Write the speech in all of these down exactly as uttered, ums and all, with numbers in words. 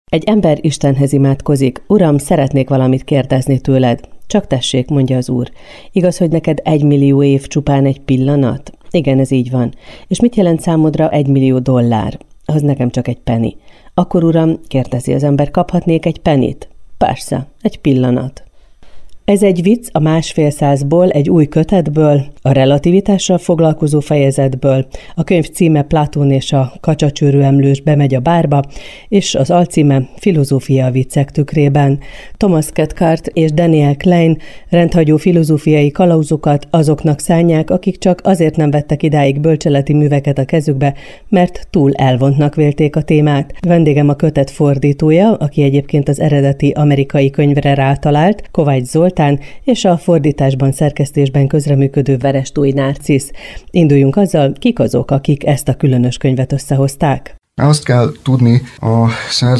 Egy ember Istenhez imádkozik. Uram, szeretnék valamit kérdezni tőled. Csak tessék, mondja az Úr. Igaz, hogy neked egy millió év csupán egy pillanat? Igen, ez így van. És mit jelent számodra egy millió dollár? Az nekem csak egy penny. Akkor Uram, kérdezi az ember, kaphatnék egy pennyt? Persze, egy pillanat. Ez egy vicc a másfél százból, egy új kötetből, a relativitással foglalkozó fejezetből, a könyv címe Platón és a kacsacsőrű emlős bemegy a bárba, és az alcíme Filozófia a viccek tükrében. Thomas Cathcart és Daniel Klein rendhagyó filozófiai kalauzokat azoknak szánják, akik csak azért nem vettek idáig bölcseleti műveket a kezükbe, mert túl elvontnak vélték a témát. Vendégem a kötet fordítója, aki egyébként az eredeti amerikai könyvre rátalált, Kovács Zoltán, és a fordításban, szerkesztésben közreműködő Verestói Narcisz. Induljunk azzal, kik azok, akik ezt a különös könyvet összehozták? Azt kell tudni a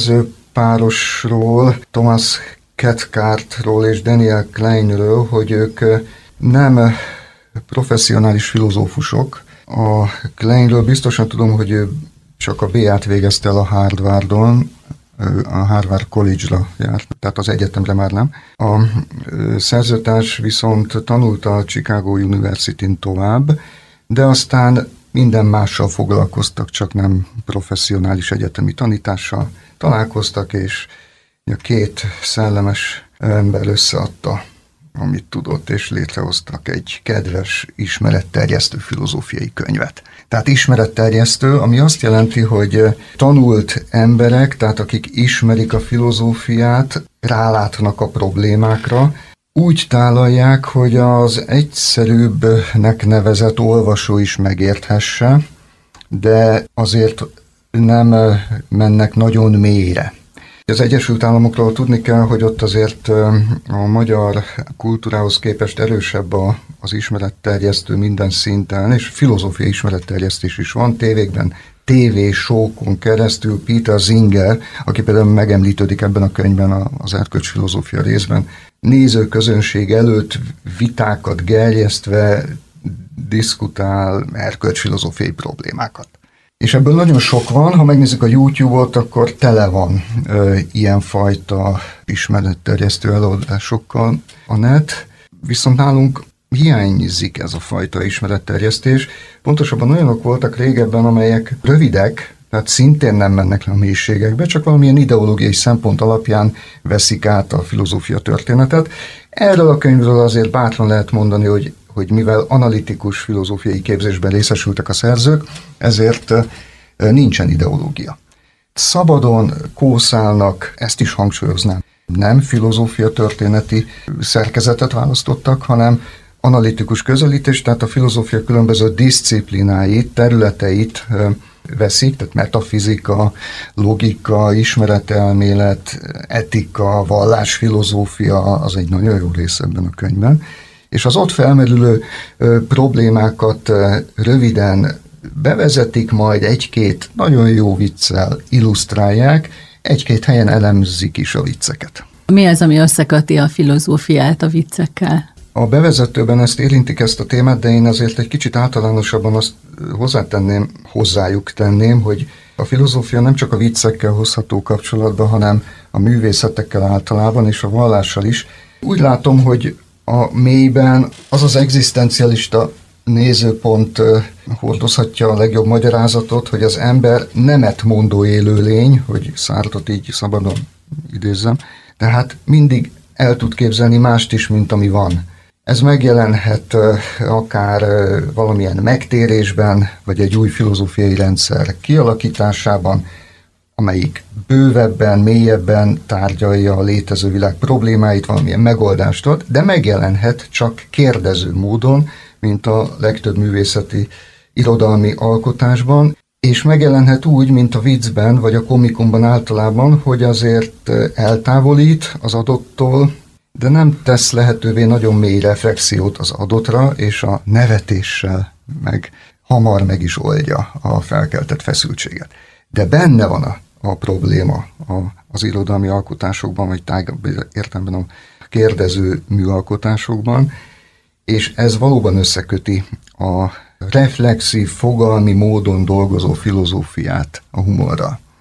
szerzőpárosról, Thomas Cathcartról és Daniel Kleinről, hogy ők nem professzionális filozófusok. A Kleinről biztosan tudom, hogy ő csak a bé á-t végezte el a Harvardon, a Harvard College-ra járt, tehát az egyetemre már nem. A szerzőtárs viszont tanult a Chicago University-n tovább, de aztán minden mással foglalkoztak, csak nem professzionális egyetemi tanítással találkoztak, és a két szellemes ember összeadta, amit tudott, és létrehoztak egy kedves, ismeretterjesztő filozófiai könyvet. Tehát ismeretterjesztő, ami azt jelenti, hogy tanult emberek, tehát akik ismerik a filozófiát, rálátnak a problémákra, úgy tálalják, hogy az egyszerűbbnek nevezett olvasó is megérthesse, de azért nem mennek nagyon mélyre. Az Egyesült Államokról tudni kell, hogy ott azért a magyar kultúrához képest erősebb a, az ismeretterjesztő minden szinten, és filozófiai ismeretterjesztés is van tévékben, tévésókon keresztül. Peter Singer, aki például megemlítődik ebben a könyvben az erkölcsfilozófia részben, nézőközönség előtt vitákat gerjesztve diszkutál erkölcsfilozófiai problémákat. És ebből nagyon sok van, ha megnézzük a YouTube-ot, akkor tele van ö, ilyenfajta ismeretterjesztő előadásokkal a net, viszont nálunk hiányzik ez a fajta ismeretterjesztés. Pontosabban olyanok voltak régebben, amelyek rövidek, tehát szintén nem mennek le a mélységekbe, csak valamilyen ideológiai szempont alapján veszik át a filozófia történetet. Erről a könyvről azért bátran lehet mondani, hogy hogy mivel analitikus filozófiai képzésben részesültek a szerzők, ezért nincsen ideológia. Szabadon kószálnak, ezt is hangsúlyoznám, nem filozófia történeti szerkezetet választottak, hanem analitikus közelítés, tehát a filozófia különböző diszciplináit, területeit veszik, tehát metafizika, logika, ismeretelmélet, etika, vallásfilozófia, az egy nagyon jó rész ebben a könyvben. És az ott felmerülő ö, problémákat ö, röviden bevezetik, majd egy-két nagyon jó viccel illusztrálják, egy-két helyen elemzik is a vicceket. Mi az, ami összeköti a filozófiát a viccekkel? A bevezetőben ezt érintik ezt a témát, de én azért egy kicsit általánosabban azt hozzátenném, hozzájuk tenném, hogy a filozófia nem csak a viccekkel hozható kapcsolatba, hanem a művészetekkel általában, és a vallással is. Úgy látom, hogy a mélyben az az egzisztencialista nézőpont hordozhatja a legjobb magyarázatot, hogy az ember nemet mondó élőlény, hogy Sartre-ot így szabadon idézzem, tehát mindig el tud képzelni mást is, mint ami van. Ez megjelenhet akár valamilyen megtérésben, vagy egy új filozófiai rendszer kialakításában, amelyik bővebben, mélyebben tárgyalja a létező világ problémáit, valamilyen megoldást ad, de megjelenhet csak kérdező módon, mint a legtöbb művészeti irodalmi alkotásban, és megjelenhet úgy, mint a viccben, vagy a komikumban általában, hogy azért eltávolít az adotttól, de nem tesz lehetővé nagyon mély reflexiót az adottra, és a nevetéssel meg hamar meg is oldja a felkeltett feszültséget. De benne van a a probléma az irodalmi alkotásokban, vagy tágabb értelemben a kérdező műalkotásokban, és ez valóban összeköti a reflexív, fogalmi módon dolgozó filozófiát a humorral.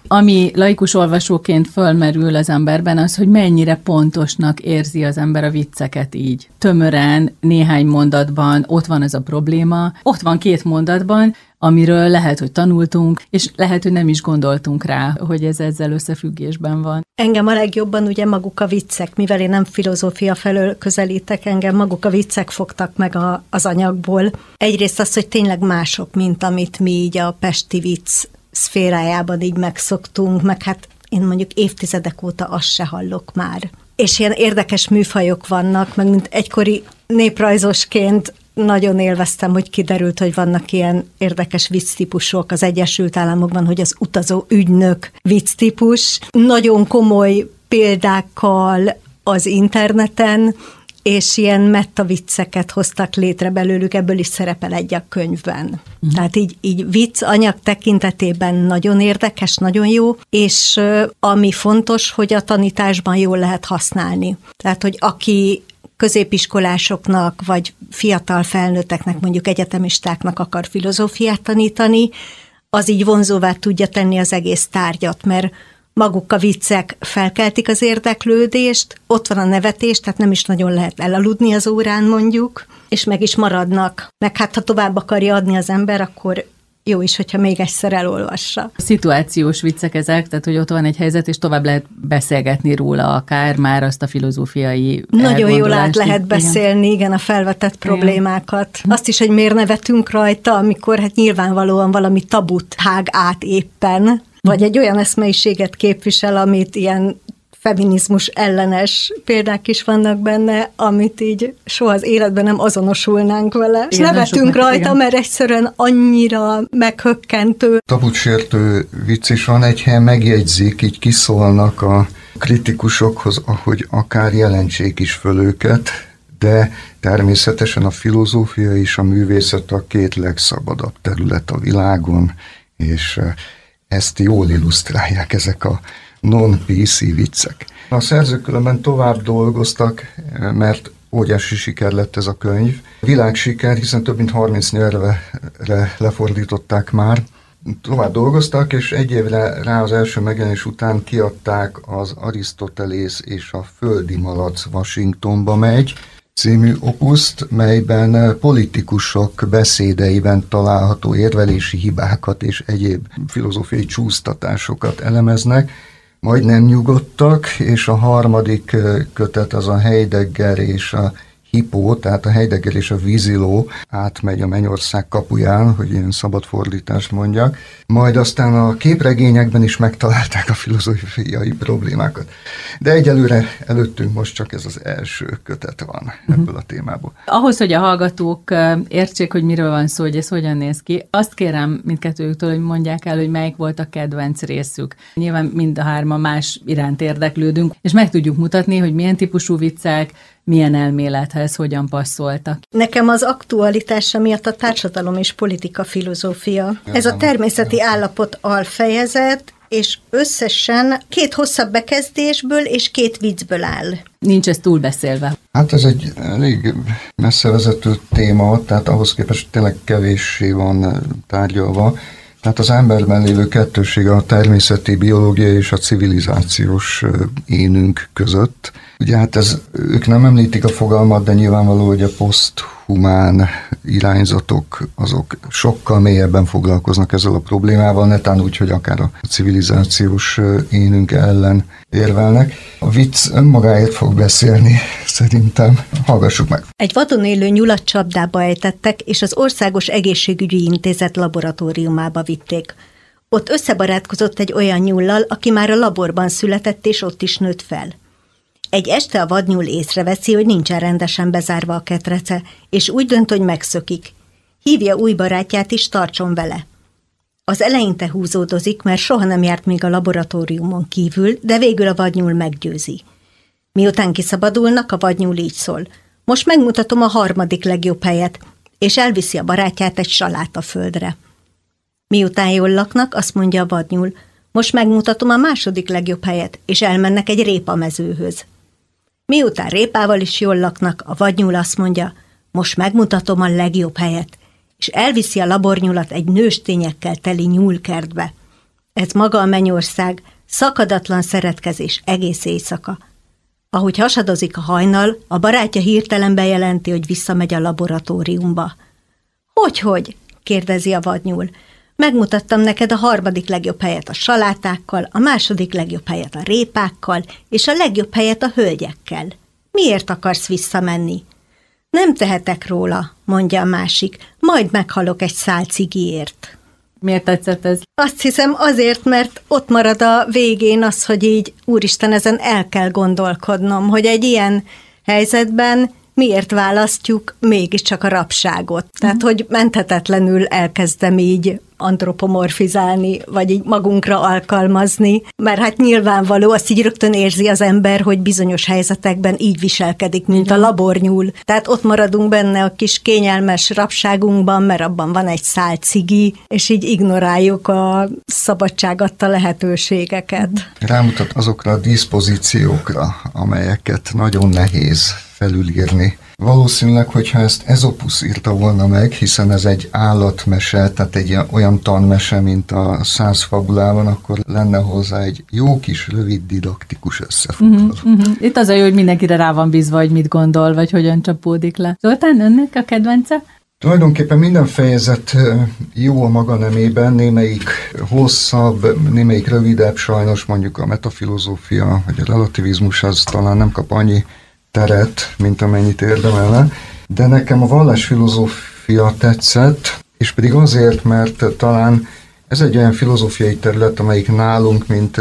Ami laikus olvasóként fölmerül az emberben, az, hogy mennyire pontosnak érzi az ember a vicceket így. Tömören, néhány mondatban ott van ez a probléma, ott van két mondatban, amiről lehet, hogy tanultunk, és lehet, hogy nem is gondoltunk rá, hogy ez ezzel összefüggésben van. Engem a legjobban ugye maguk a viccek, mivel én nem filozófia felől közelítek, engem maguk a viccek fogtak meg a, az anyagból. Egyrészt az, hogy tényleg mások, mint amit mi így a pesti vicc szférájában így megszoktunk, meg hát én mondjuk évtizedek óta azt se hallok már. És ilyen érdekes műfajok vannak, meg mint egykori néprajzosként nagyon élveztem, hogy kiderült, hogy vannak ilyen érdekes vicctípusok az Egyesült Államokban, hogy az utazó ügynök vicctípus. Nagyon komoly példákkal az interneten, és ilyen metavicceket hoztak létre belőlük, ebből is szerepel egy a könyvben. Uh-huh. Tehát így, így vicc anyag tekintetében nagyon érdekes, nagyon jó, és ami fontos, hogy a tanításban jól lehet használni. Tehát, hogy aki középiskolásoknak, vagy fiatal felnőtteknek, mondjuk egyetemistáknak akar filozófiát tanítani, az így vonzóvá tudja tenni az egész tárgyat, mert maguk a viccek felkeltik az érdeklődést, ott van a nevetés, tehát nem is nagyon lehet elaludni az órán mondjuk, és meg is maradnak. Meg hát, ha tovább akarja adni az ember, akkor jó is, hogyha még egyszer elolvassa. Szituációs viccek ezek, tehát hogy ott van egy helyzet, és tovább lehet beszélgetni róla, akár már azt a filozófiai Nagyon jól át lehet beszélni, igen, igen a felvetett igen. problémákat. Azt is, hogy miért nevetünk rajta, amikor hát nyilvánvalóan valami tabut hág át éppen, vagy egy olyan eszmeiséget képvisel, amit ilyen feminizmus ellenes példák is vannak benne, amit így soha az életben nem azonosulnánk vele. És nevetünk rajta, igen. mert egyszerűen annyira meghökkentő. Tabutsértő vicc is van, egy helyen megjegyzik, így kiszólnak a kritikusokhoz, ahogy akár jelentsék is föl őket, de természetesen a filozófia és a művészet a két legszabadabb terület a világon, és ezt jól illusztrálják ezek a non-pé cé viccek. A szerzők különben tovább dolgoztak, mert óriási siker lett ez a könyv. Világsiker, hiszen több mint harminc nyelvre lefordították már. Tovább dolgoztak, és egy évre rá az első megjelenés után kiadták az Arisztotelész és a földi malac Washingtonba megy című opuszt, melyben politikusok beszédeiben található érvelési hibákat és egyéb filozófiai csúsztatásokat elemeznek. Majd nem nyugodtak, és a harmadik kötet az a Heidegger és a Hippó, tehát a Heidegger és a víziló átmegy a Mennyország kapuján, hogy ilyen szabad fordítást mondjak. Majd aztán a képregényekben is megtalálták a filozófiai problémákat. De egyelőre előttünk most csak ez az első kötet van ebből a témából. Ahhoz, hogy a hallgatók értsék, hogy miről van szó, hogy ez hogyan néz ki, azt kérem mindkettőjüktől, hogy mondják el, hogy melyik volt a kedvenc részük. Nyilván mind a hárman más iránt érdeklődünk, és meg tudjuk mutatni, hogy milyen típusú viccek, milyen elmélethez hogyan passzoltak. Nekem az aktualitása miatt a társadalom és politika filozófia. Ez a természeti állapot alfejezet, és összesen két hosszabb bekezdésből és két viccből áll. Nincs ez túlbeszélve. Hát ez egy elég messzevezető téma, tehát ahhoz képest tényleg kevéssé van tárgyalva. Tehát az emberben lévő kettőség a természeti biológia és a civilizációs énünk között. Ugye hát ez, ők nem említik a fogalmat, de nyilvánvaló, hogy a poszthumán irányzatok azok sokkal mélyebben foglalkoznak ezzel a problémával, netán úgy, hogy akár a civilizációs énünk ellen érvelnek. A vicc önmagáért fog beszélni, szerintem. Hallgassuk meg. Egy vadon élő nyulat csapdába ejtettek, és az Országos Egészségügyi Intézet laboratóriumába vitték. Ott összebarátkozott egy olyan nyullal, aki már a laborban született, és ott is nőtt fel. Egy este a vadnyúl észreveszi, hogy nincsen rendesen bezárva a ketrece, és úgy dönt, hogy megszökik. Hívja új barátját is, tartson vele. Az eleinte húzódozik, mert soha nem járt még a laboratóriumon kívül, de végül a vadnyúl meggyőzi. Miután kiszabadulnak, a vadnyúl így szól. Most megmutatom a harmadik legjobb helyet, és elviszi a barátját egy salátaföldre. Miután jól laknak, azt mondja a vadnyúl, most megmutatom a második legjobb helyet, és elmennek egy répamezőhöz. Miután répával is jól laknak, a vadnyúl azt mondja, most megmutatom a legjobb helyet, és elviszi a labornyulat egy nőstényekkel teli nyúlkertbe. Ez maga a mennyország, szakadatlan szeretkezés egész éjszaka. Ahogy hasadozik a hajnal, a barátja hirtelen bejelenti, hogy visszamegy a laboratóriumba. Hogyhogy? kérdezi a vadnyúl. Megmutattam neked a harmadik legjobb helyet a salátákkal, a második legjobb helyet a répákkal, és a legjobb helyet a hölgyekkel. Miért akarsz visszamenni? Nem tehetek róla, mondja a másik, majd meghalok egy szál cigiért. Miért tetszett ez? Azt hiszem azért, mert ott marad a végén az, hogy így, úristen, ezen el kell gondolkodnom, hogy egy ilyen helyzetben miért választjuk mégiscsak a rabságot. Tehát, uh-huh. hogy menthetetlenül elkezdem így antropomorfizálni, vagy így magunkra alkalmazni, mert hát nyilvánvaló, azt így rögtön érzi az ember, hogy bizonyos helyzetekben így viselkedik, mint a labornyúl. Tehát ott maradunk benne a kis kényelmes rabságunkban, mert abban van egy szál cigi, és így ignoráljuk a szabadság adta lehetőségeket. Rámutat azokra a diszpozíciókra, amelyeket nagyon nehéz felülírni. Valószínűleg, hogyha ezt Ezopusz írta volna meg, hiszen ez egy állatmese, tehát egy olyan tanmese, mint a száz fabulában, akkor lenne hozzá egy jó kis, rövid, didaktikus összefoglaló. Uh-huh, uh-huh. Itt az a jó, hogy mindenkire rá van bízva, hogy mit gondol, vagy hogyan csapódik le. Zoltán, önnek a kedvence? Tulajdonképpen minden fejezet jó a maga nemében, némelyik hosszabb, némelyik rövidebb, sajnos mondjuk a metafilozófia, vagy a relativizmus az talán nem kap annyi teret, mint amennyit érdemelne, de nekem a vallásfilozófia tetszett, és pedig azért, mert talán ez egy olyan filozófiai terület, amelyik nálunk, mint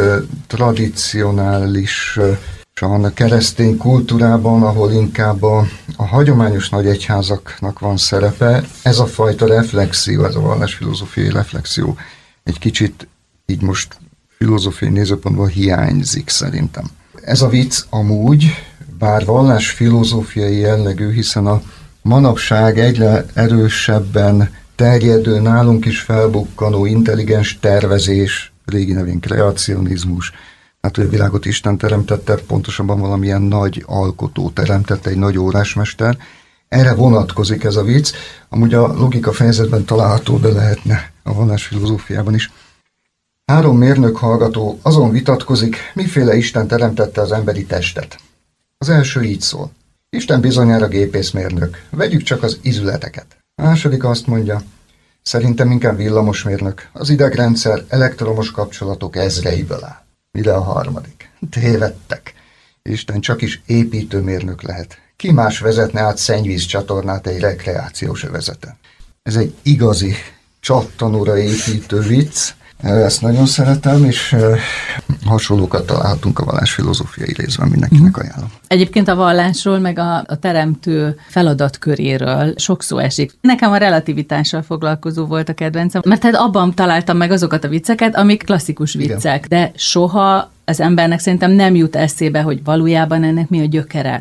tradicionális a keresztény kultúrában, ahol inkább a, a hagyományos nagyegyházaknak van szerepe, ez a fajta reflexió, ez a vallásfilozófiai reflexió egy kicsit így most filozófiai nézőpontból hiányzik szerintem. Ez a vicc amúgy, bár vallásfilozófiai jellegű, hiszen a manapság egyre erősebben terjedő, nálunk is felbukkanó intelligens tervezés, régi nevén kreacionizmus, hát hogy a világot Isten teremtette, pontosabban valamilyen nagy alkotó teremtette, egy nagy órásmester. Erre vonatkozik ez a vicc, amúgy a logika fejezetben található, de lehetne a vallásfilozófiában is. Három mérnök hallgató azon vitatkozik, miféle Isten teremtette az emberi testet. Az első így szól. Isten bizonyára gépészmérnök, vegyük csak az izületeket. A második azt mondja, szerintem inkább villamosmérnök, az idegrendszer elektromos kapcsolatok ezreiből áll. Mire a harmadik? Tévedtek. Isten csak is építőmérnök lehet. Ki más vezetne át szennyvíz csatornát egy rekreációs övezeten? Ez egy igazi csattanóra építő vicc. Ezt nagyon szeretem, és hasonlókat találhatunk a vallásfilozófiai részben, mindenkinek ajánlom. Egyébként a vallásról, meg a, a teremtő feladatköréről sok szó esik. Nekem a relativitással foglalkozó volt a kedvencem, mert hát abban találtam meg azokat a vicceket, amik klasszikus viccek, igen. De soha az embernek szerintem nem jut eszébe, hogy valójában ennek mi a gyökere.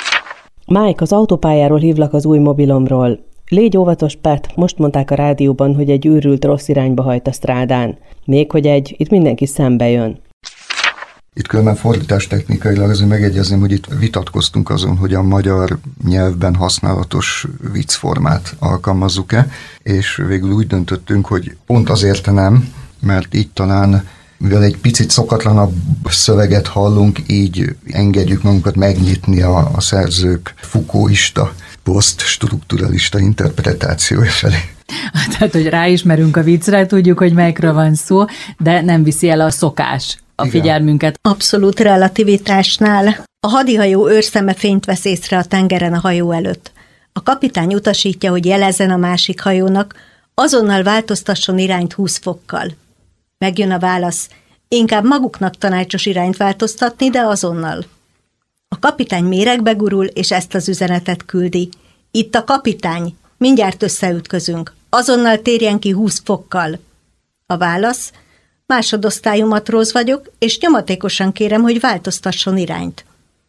Mike, az autópályáról hívlak az új mobilomról. Légy óvatos, Pat, most mondták a rádióban, hogy egy őrült rossz irányba hajt a strádán. Még hogy egy, itt mindenki szembe jön. Itt különben fordítástechnikailag azért megegyezném, hogy itt vitatkoztunk azon, hogy a magyar nyelvben használatos viccformát alkalmazzuk-e, és végül úgy döntöttünk, hogy pont azért nem, mert így talán, mivel egy picit szokatlanabb szöveget hallunk, így engedjük magunkat megnyitni a, a szerzők Foucaultista, posztstrukturalista interpretációja felé. Tehát, hogy ráismerünk a viccre, tudjuk, hogy melyikről van szó, de nem viszi el a szokás a igen. figyelmünket. Abszolút relativitásnál. A hadihajó őrszeme fényt vesz észre a tengeren a hajó előtt. A kapitány utasítja, hogy jelezzen a másik hajónak, azonnal változtasson irányt húsz fokkal. Megjön a válasz, inkább maguknak tanácsos irányt változtatni, de azonnal. A kapitány méregbe gurul, és ezt az üzenetet küldi. Itt a kapitány, mindjárt összeütközünk, azonnal térjen ki húsz fokkal. A válasz, másodosztályú matróz vagyok, és nyomatékosan kérem, hogy változtasson irányt.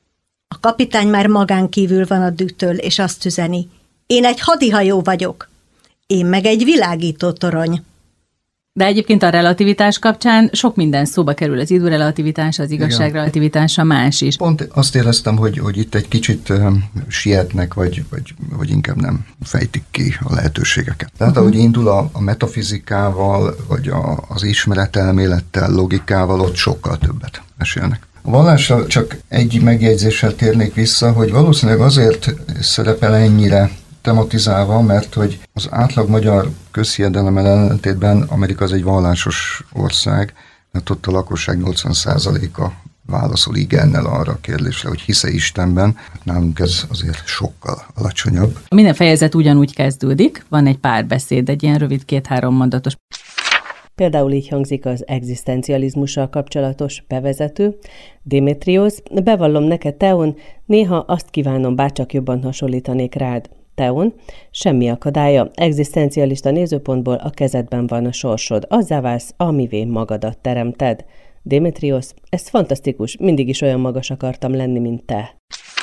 A kapitány már magán kívül van a dűtől, és azt üzeni. Én egy hadihajó vagyok. Én meg egy világító torony. De egyébként a relativitás kapcsán sok minden szóba kerül, az időrelativitás, az igazságrelativitása, más is. Pont azt éreztem, hogy, hogy itt egy kicsit um, sietnek, vagy, vagy, vagy inkább nem fejtik ki a lehetőségeket. Tehát uh-huh. ahogy indul a, a metafizikával, vagy a, az ismeretelmélettel, logikával, ott sokkal többet mesélnek. A vallásra csak egy megjegyzéssel térnék vissza, hogy valószínűleg azért szerepel ennyire tematizálva, mert hogy az átlag magyar közhiedelemmel ellentétben Amerika az egy vallásos ország, mert ott a lakosság nyolcvan százaléka válaszol igennel arra a kérdésre, hogy hisz-e Istenben. Nálunk ez azért sokkal alacsonyabb. Minden fejezet ugyanúgy kezdődik, van egy párbeszéd, egy ilyen rövid két-három mondatos. Például így hangzik az egzisztencializmussal kapcsolatos bevezető. Démétriosz, bevallom neked, Theon, néha azt kívánom, bárcsak jobban hasonlítanék rád. Theon, semmi akadálya, egzisztencialista nézőpontból a kezedben van a sorsod, azzá válsz, amivé magadat teremted. Démétriosz, ez fantasztikus, mindig is olyan magas akartam lenni, mint te.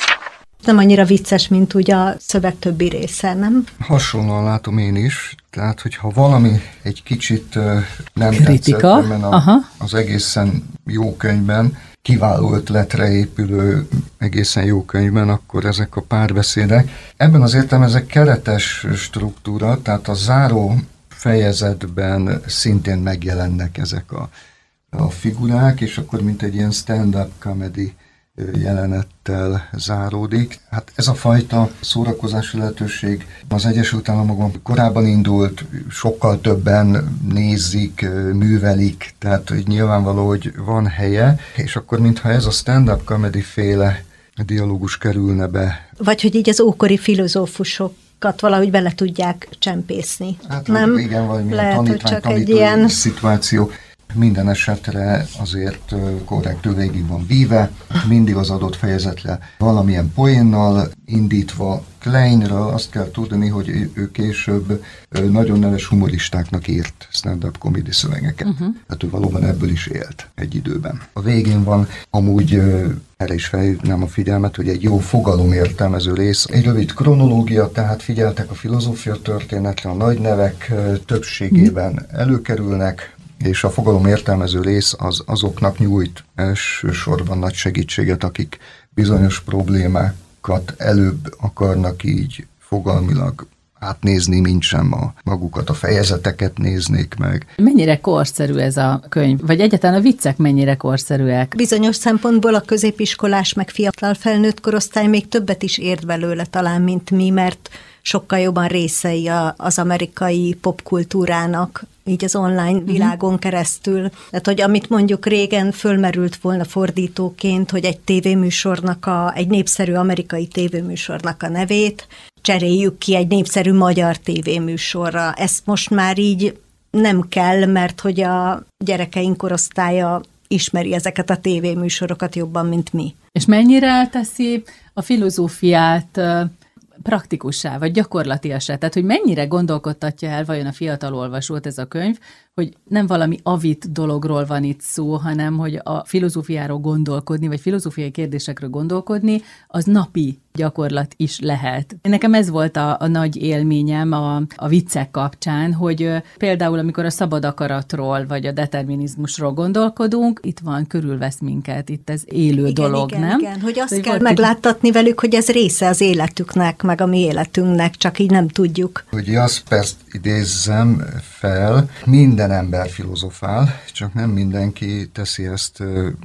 Nem annyira vicces, mint ugye a szöveg többi része, nem? Hasonlóan látom én is, tehát hogyha valami egy kicsit uh, nem kritika, tetszett, mert a, az egészen jó könyvben, kiváló ötletre épülő egészen jó könyvben, akkor ezek a párbeszédek. Ebben az értelemben ezek keretes struktúra, tehát a záró fejezetben szintén megjelennek ezek a, a figurák, és akkor mint egy ilyen stand-up comedy jelenettel záródik. Hát ez a fajta szórakozási lehetőség az Egyesült Államokban korábban indult, sokkal többen nézik, művelik, tehát hogy nyilvánvaló, hogy van helye, és akkor mintha ez a stand-up comedy féle dialógus kerülne be. Vagy hogy így az ókori filozófusokat valahogy bele tudják csempészni. Hát nem? Igen, valami Lehet, tanítvány, tanítói ilyen szituáció. Minden esetre azért korrektül végig van víve, mindig az adott fejezetre valamilyen poénnal indítva. Kleinről azt kell tudni, hogy ő később nagyon neves humoristáknak írt stand-up comedy szövegeket. Uh-huh. Tehát ő valóban ebből is élt egy időben. A végén van amúgy, erre is felhívnám a figyelmet, hogy egy jó fogalomértelmező rész, egy rövid kronológia, tehát figyeltek a filozófia történetre, a nagy nevek többségében előkerülnek, és a fogalom értelmező rész az azoknak nyújt elsősorban nagy segítséget, akik bizonyos problémákat előbb akarnak így fogalmilag átnézni, mint sem a magukat, a fejezeteket néznék meg. Mennyire korszerű ez a könyv? Vagy egyáltalán a viccek mennyire korszerűek? Bizonyos szempontból a középiskolás meg fiatal felnőtt korosztály még többet is ért belőle talán, mint mi, mert sokkal jobban részei az amerikai popkultúrának, így az online világon keresztül. Tehát, hogy amit mondjuk régen fölmerült volna fordítóként, hogy egy tévéműsornak, a, egy népszerű amerikai tévéműsornak a nevét cseréljük ki egy népszerű magyar tévéműsorra. Ezt most már így nem kell, mert hogy a gyerekeink korosztálya ismeri ezeket a tévéműsorokat jobban, mint mi. És mennyire teszi a filozófiát praktikussá, vagy gyakorlatiassá? Tehát, hogy mennyire gondolkodtatja el vajon a fiatal olvasót ez a könyv, hogy nem valami avit dologról van itt szó, hanem hogy a filozófiáról gondolkodni, vagy filozófiai kérdésekről gondolkodni, az napi gyakorlat is lehet. Nekem ez volt a, a nagy élményem a, a viccek kapcsán, hogy például amikor a szabad akaratról, vagy a determinizmusról gondolkodunk, itt van, körülvesz minket, itt ez élő igen, dolog, igen, nem? Igen, hogy azt hogy kell megláttatni velük, hogy ez része az életüknek, meg a mi életünknek, csak így nem tudjuk. Hogy Jasperst idézzem fel, minden ember filozofál, csak nem mindenki teszi ezt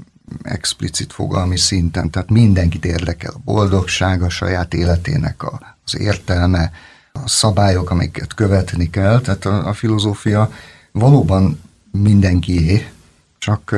explicit fogalmi szinten, tehát mindenkit érdekel a boldogság, a saját életének a, az értelme, a szabályok, amiket követni kell, tehát a, a filozófia valóban mindenkié, csak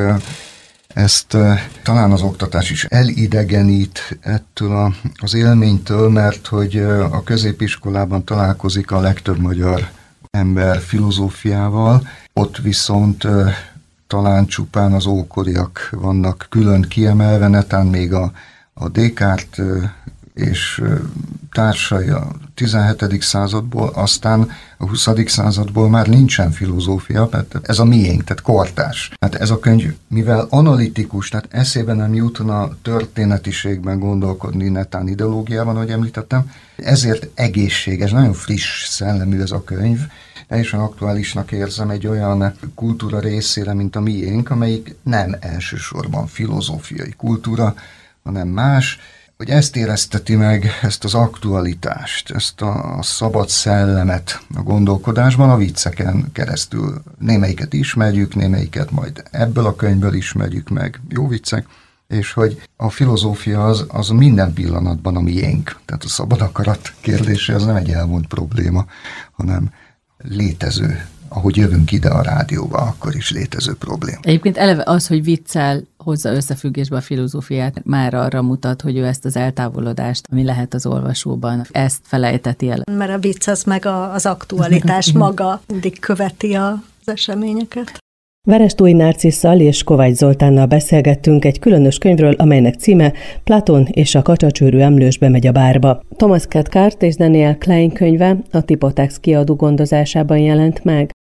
ezt talán az oktatás is elidegenít ettől a, az élménytől, mert hogy a középiskolában találkozik a legtöbb magyar ember filozófiával, ott viszont talán csupán az ókoriak vannak külön kiemelve, netán még a, a Descartes és társai a tizenhetedik századból, aztán a huszadik századból már nincsen filozófia, mert ez a miénk, tehát kortárs. Hát ez a könyv, mivel analitikus, tehát eszébe nem jutna történetiségben gondolkodni, netán ideológiában, ahogy említettem, ezért egészséges, nagyon friss szellemű ez a könyv, teljesen aktuálisnak érzem egy olyan kultúra részére, mint a miénk, amelyik nem elsősorban filozófiai kultúra, hanem más, hogy ezt érezteti meg, ezt az aktualitást, ezt a szabad szellemet a gondolkodásban a vicceken keresztül. Némelyiket ismerjük, némelyiket majd ebből a könyvből ismerjük meg, jó viccek, és hogy a filozófia az, az minden pillanatban a miénk. Tehát a szabad akarat kérdése az nem egy elmúlt probléma, hanem létező. Ahogy jövünk ide a rádióba, akkor is létező probléma. Egyébként eleve az, hogy viccel hozza összefüggésbe a filozófiát, már arra mutat, hogy ő ezt az eltávolodást, ami lehet az olvasóban, ezt felejteti el. Mert a vicc az meg a, az aktualitás maga mindig követi az eseményeket. Verestói Narcisszal és Kovács Zoltánnal beszélgettünk egy különös könyvről, amelynek címe Platon és a kacsacsőrű emlős bemegy a bárba. Thomas Cathcart és Daniel Klein könyve a Tipotex kiadó gondozásában jelent meg.